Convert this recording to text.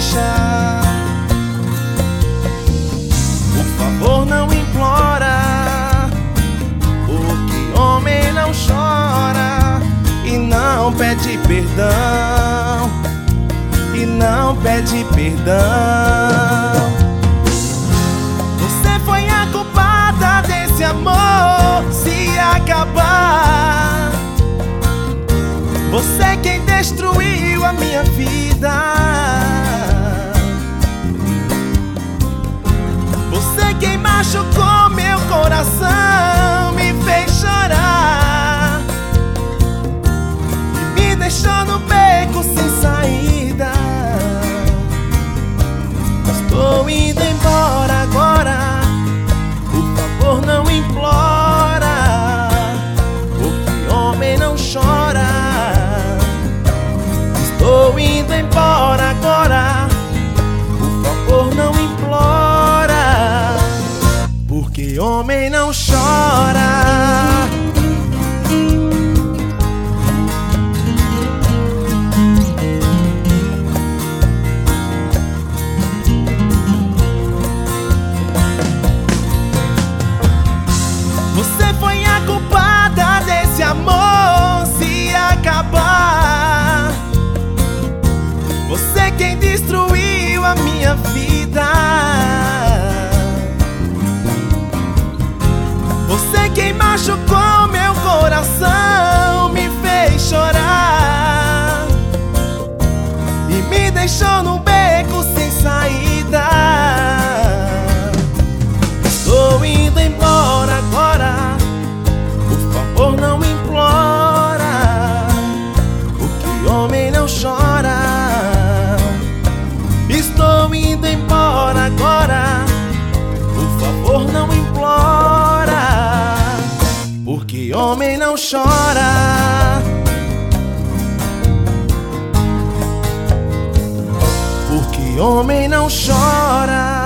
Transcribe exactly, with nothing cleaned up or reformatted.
deixa. Por favor, não implora, porque homem não chora e não pede perdão, e não pede perdão. Você foi a culpada desse amor se acabar. Você quem destruiu a minha vida. Você quem machucou meu coração, me fez chorar e me deixou no beco sem saída. Estou indo embora agora, por favor não implora, porque homem não chora. Estou indo embora agora, por favor não implora, porque homem não chora. Você foi a culpada desse amor se acabar. Você quem destruiu a minha vida. Você quem machucou meu coração, me fez chorar e me deixou num beco sem saída. Estou indo embora agora, por favor não implora, porque homem não chora. Estou indo embora agora, por favor não implora, porque homem não chora. Porque homem não chora.